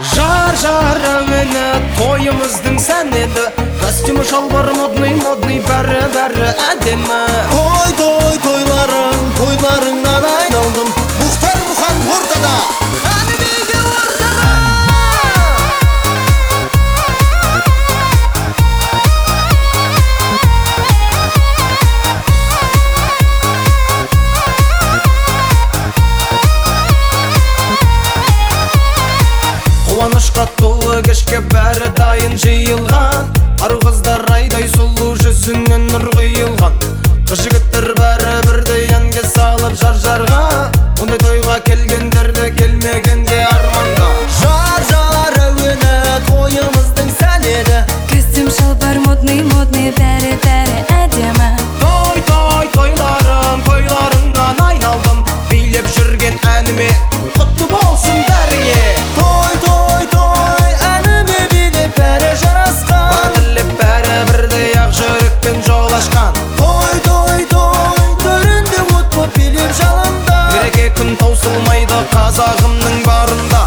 Жар әуені тойымыздың сән еді. Костюмы шалбар модный бәрі әдемі. Тойларыңнан айналдым. Мұхтар Мұхан ортада. Әнімеге ортада. Қуанышқа толы кешке бәрі дайын жиылған. Ару қыздар айдай сұлу жүзінен нұр құйылған. Қыз-жігіттер бәрі бірдей әнге салып жар-жарға. Ондай тойға келгендерді келмегенде арманда. Жар әуені тойымыздың сән еді. Костюм шалбар модный бәрі әдемі. Тойларыңнан айналдым. Билеп жүрген әніме құтты болсын бәріңе. Той әніме билеп бәрі жарасқан. Бәрі бірдей ақ жүрекпен жол ашқан. Төрінде от боп билеп жалында. Мереке күн таусылмайды қазағымның барында.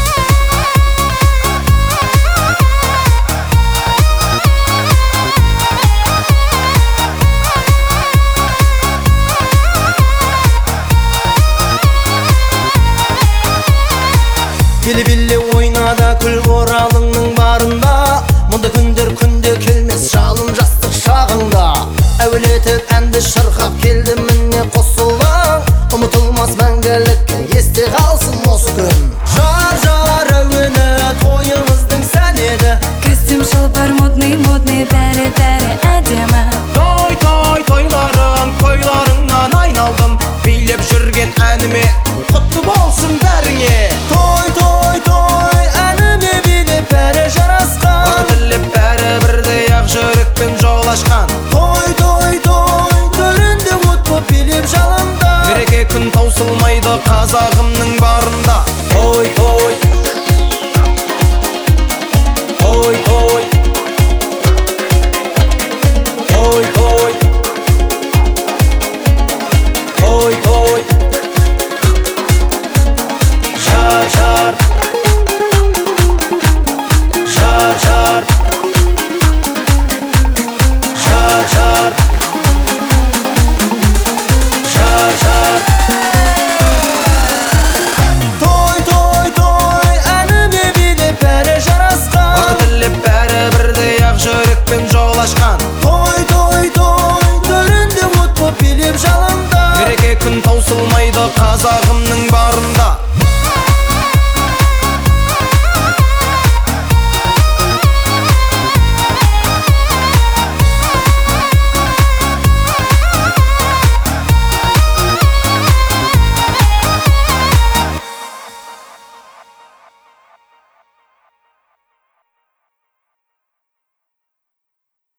Биле ойнада күл оралыңның барында. Мұнда күндер күнде келмес жалын жастық шағыңда. Әуелетіп әнді шырқап келді міне қосылаң. Ұмытылмас мәңгілік есте қалсын осы күн. Жар әуені тойымыздың сән еді. Костюм шалбар модный бәрі әдемі. Тойларыңнан айналдым. Билеп жүрген әніме құтты болсын бәріңе. Әніме билеп бәрі жарасқан. Бәрі бірдей ақ жүрекпен жол ашқан. Төрінде от боп билеп жалында. Мереке күн таусылмайды қазақ